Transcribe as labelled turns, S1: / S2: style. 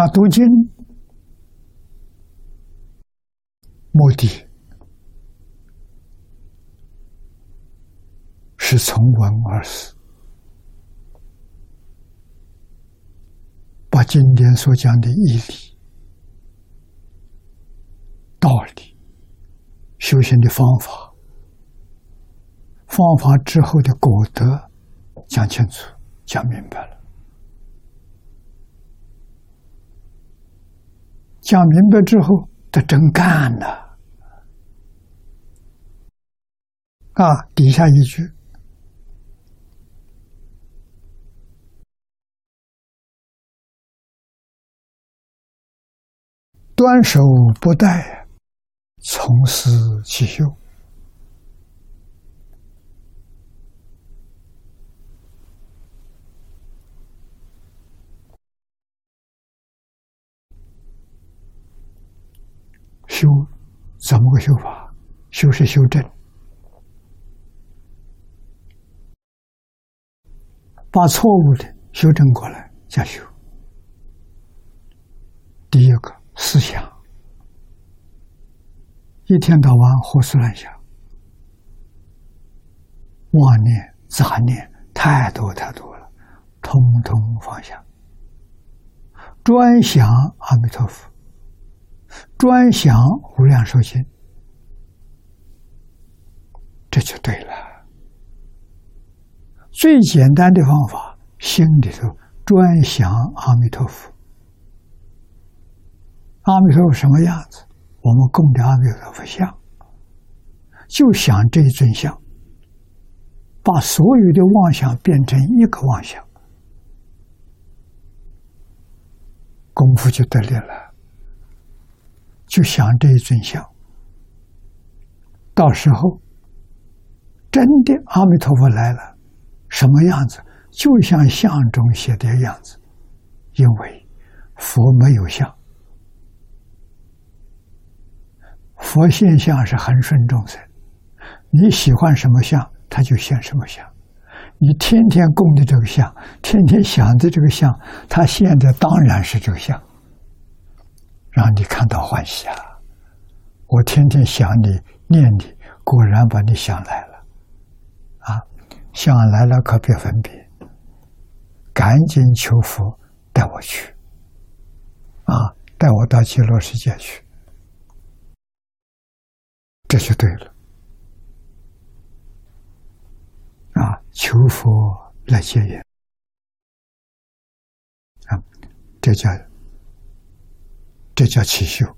S1: 读经目的是从闻而思，把经典所讲的义理、道理、修行的方法之后的果德讲清楚、讲明白了。讲明白之后，他真干了底下一句：端手不怠，从思其修。修怎么个修法？修是修正，把错误的修正过来再修。第一个思想，一天到晚胡思乱想，妄念、杂念太多了，通通放下，专想阿弥陀佛，专想无量寿经，这就对了。最简单的方法，心里头专想阿弥陀佛。阿弥陀佛什么样子？我们供的阿弥陀佛像，就想这一尊像，把所有的妄想变成一个妄想，功夫就得力了。就想这一尊像，到时候真的阿弥陀佛来了，什么样子？就像相中写的样子，因为佛没有相，佛现象是恒顺众生，你喜欢什么相，他就现什么相。你天天供的这个相，天天想的这个相，他现在当然是这个相，让你看到欢喜啊！我天天想你、念你，果然把你想来了想来了可别分别，赶紧求佛带我去带我到极乐世界去，这就对了求佛来接引这叫起修